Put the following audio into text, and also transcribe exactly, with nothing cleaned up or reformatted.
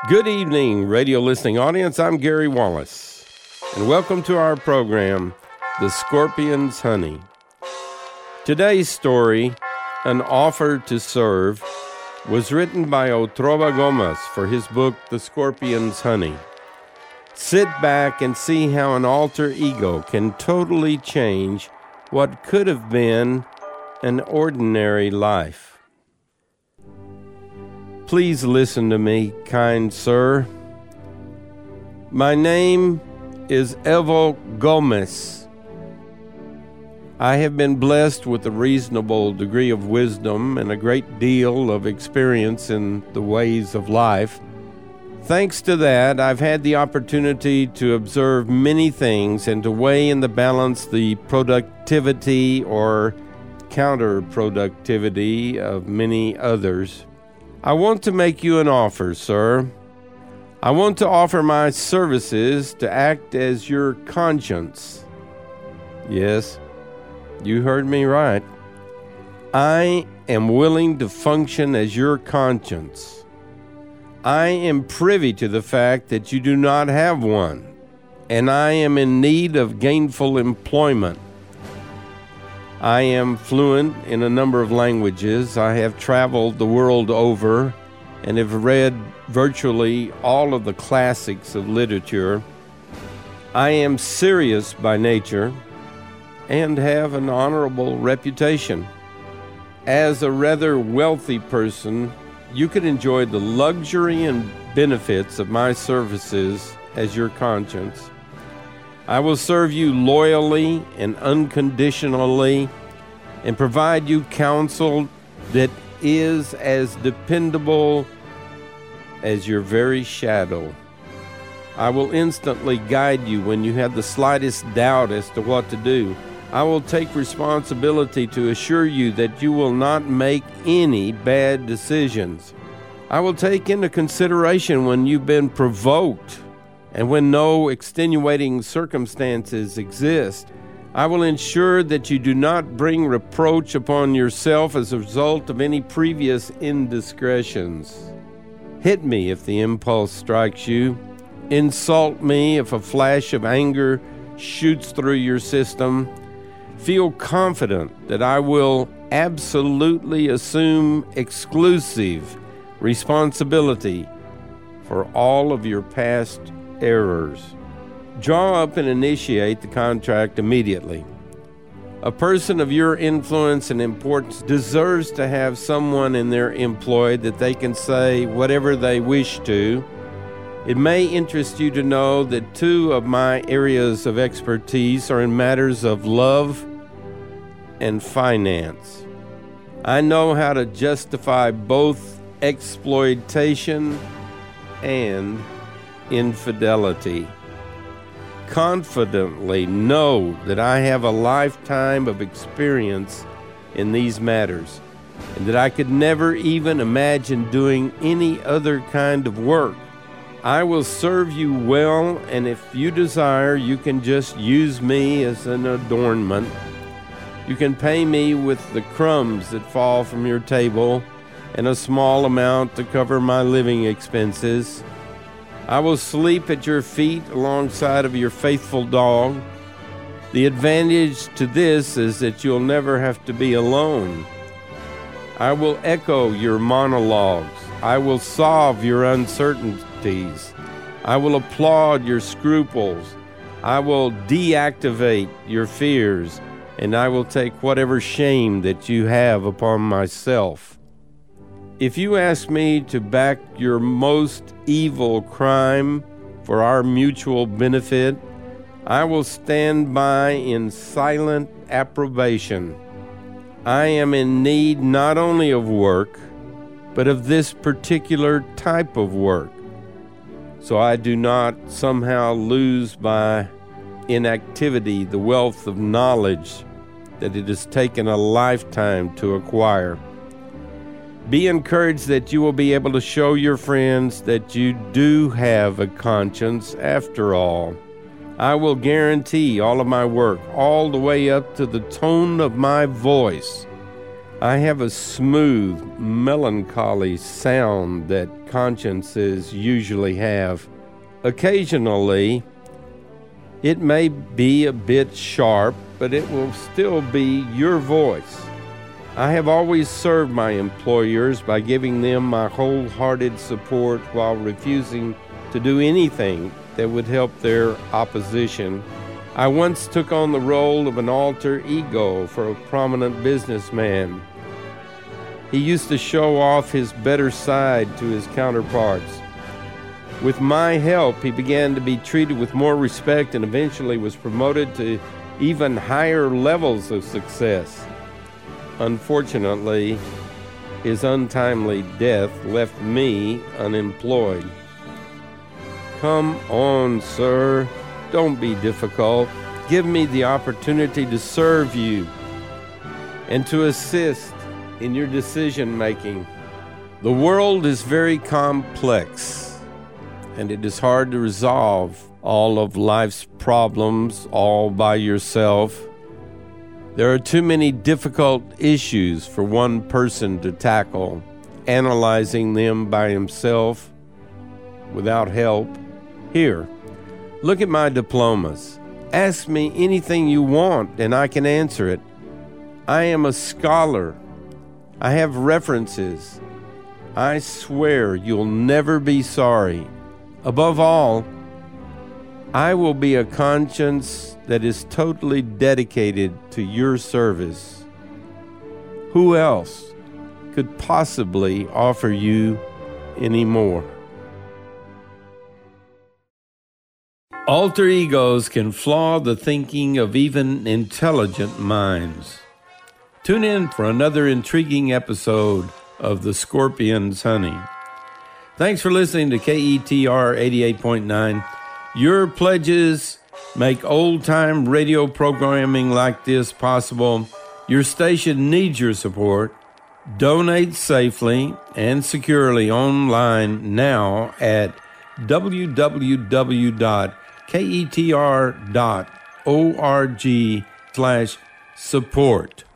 Good evening, radio listening audience. I'm Gary Wallace, and welcome to our program, The Scorpion's Honey. Today's story, An Offer to Serve, was written by Otrova Gomez for his book, The Scorpion's Honey. Sit back and see how an alter ego can totally change what could have been an ordinary life. Please listen to me, kind sir. My name is Evo Gomez. I have been blessed with a reasonable degree of wisdom and a great deal of experience in the ways of life. Thanks to that, I've had the opportunity to observe many things and to weigh in the balance the productivity or counterproductivity of many others. I want to make you an offer, sir. I want to offer my services to act as your conscience. Yes, you heard me right. I am willing to function as your conscience. I am privy to the fact that you do not have one, and I am in need of gainful employment. I am fluent in a number of languages. I have traveled the world over and have read virtually all of the classics of literature. I am serious by nature and have an honorable reputation. As a rather wealthy person, you can enjoy the luxury and benefits of my services as your conscience. I will serve you loyally and unconditionally and provide you counsel that is as dependable as your very shadow. I will instantly guide you when you have the slightest doubt as to what to do. I will take responsibility to assure you that you will not make any bad decisions. I will take into consideration when you've been provoked and when no extenuating circumstances exist. I will ensure that you do not bring reproach upon yourself as a result of any previous indiscretions. Hit me if the impulse strikes you. Insult me if a flash of anger shoots through your system. Feel confident that I will absolutely assume exclusive responsibility for all of your past errors. Draw up and initiate the contract immediately. A person of your influence and importance deserves to have someone in their employ that they can say whatever they wish to. It may interest you to know that two of my areas of expertise are in matters of love and finance. I know how to justify both exploitation and infidelity. Confidently know that I have a lifetime of experience in these matters, and that I could never even imagine doing any other kind of work. I will serve you well, and if you desire, you can just use me as an adornment. You can pay me with the crumbs that fall from your table and a small amount to cover my living expenses. I will sleep at your feet alongside of your faithful dog. The advantage to this is that you'll never have to be alone. I will echo your monologues. I will solve your uncertainties. I will applaud your scruples. I will deactivate your fears, and I will take whatever shame that you have upon myself. If you ask me to back your most evil crime for our mutual benefit, I will stand by in silent approbation. I am in need not only of work, but of this particular type of work, so I do not somehow lose by inactivity the wealth of knowledge that it has taken a lifetime to acquire. Be encouraged that you will be able to show your friends that you do have a conscience after all. I will guarantee all of my work, all the way up to the tone of my voice. I have a smooth, melancholy sound that consciences usually have. Occasionally, it may be a bit sharp, but it will still be your voice. I have always served my employers by giving them my wholehearted support while refusing to do anything that would help their opposition. I once took on the role of an alter ego for a prominent businessman. He used to show off his better side to his counterparts. With my help, he began to be treated with more respect and eventually was promoted to even higher levels of success. Unfortunately, his untimely death left me unemployed. Come on, sir. Don't be difficult. Give me the opportunity to serve you and to assist in your decision-making. The world is very complex, and it is hard to resolve all of life's problems all by yourself. There are too many difficult issues for one person to tackle, analyzing them by himself without help. Here, look at my diplomas. Ask me anything you want, and I can answer it. I am a scholar. I have references. I swear you'll never be sorry. Above all, I will be a conscience that is totally dedicated to your service. Who else could possibly offer you any more? Alter egos can flaw the thinking of even intelligent minds. Tune in for another intriguing episode of The Scorpion's Honey. Thanks for listening to K E T R eighty-eight point nine. Your pledges make old-time radio programming like this possible. Your station needs your support. Donate safely and securely online now at w w w dot k e t r dot org slash support.